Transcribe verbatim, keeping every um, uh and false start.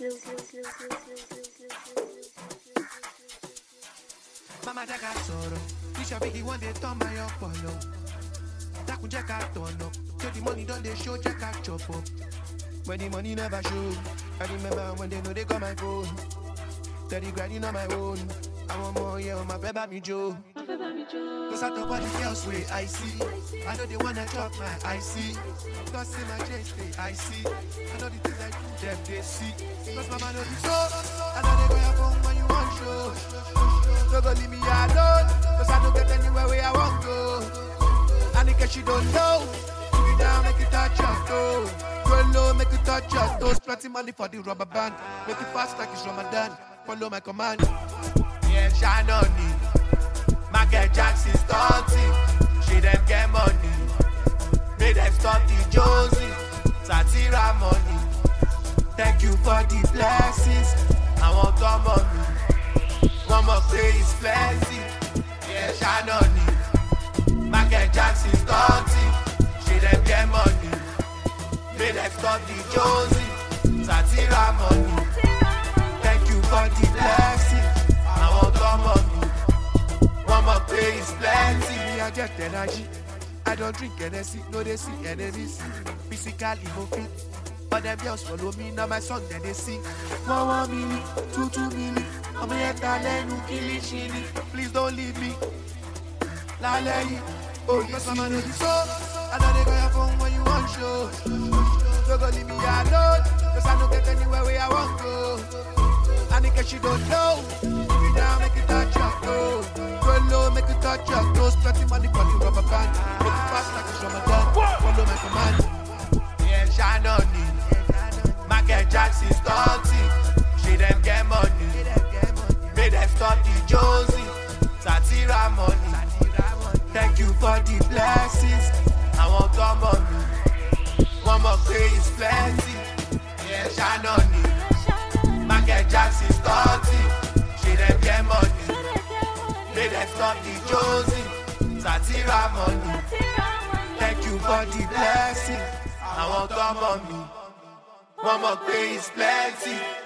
Mama jaga soro, Bishop Biggie one day turn my up follow. That could jack out turn up, so the money don't they show jack out chop up. When the money never show, I remember when they know they got my phone. thirty grinding on my own, I want more, yeah, on my baby me Joe. Cause I talk about the girls way I see, I know they wanna talk my I see. Don't see my chest, they I see. I know the things I do, them they see. Cause mama know the show, I know they go your phone when you want show. So go leave me alone, cause I don't get anywhere where I want go. And in case you don't know, if you down, make it touch your toe. Go low, make it touch your toes. Plenty money for the rubber band. Make it fast like it's Ramadan. Follow my command. Yeah, shine on it. Michael Jackson's stunting. She them get money. Make them stop the Josie. Satira money. Thank you for the blessings. I want some money. One more day is plenty. Yeah, shine on it. Michael Jackson's stunting. She them get money. Make them stop the Josie. Satira money. Thank you for the blessing. I want some money. One more day is plenty. I get energy. I don't drink Hennessy. No, they see enemies. Physically no fit. But them girls follow me. Now my song then they sing. One one milli, two two milli. I'm a talent who kill it chili. Please don't leave me. La lay. Oh, yes, I'm on the show. I know they got your phone when you want show. Don't go leave me alone. Cause I don't get anywhere where I want go. And in case you don't know, if you down, make it touch your toe. Go low, make it touch your toes. Plenty money for the rubber band. Make it fast like it's Ramadan. Follow my command. Yeah, shine on it. Michael Jackson's stunting. She them get money. Make them stop the Josie. Satira money. Thank you for the blessings. I want some money. One more day is plenty. Yeah, shine on it. Michael Jackson's stunting. She them get money. Make them stop the Josie. Satira money. Thank you for the blessings. I want some money. One more day is plenty.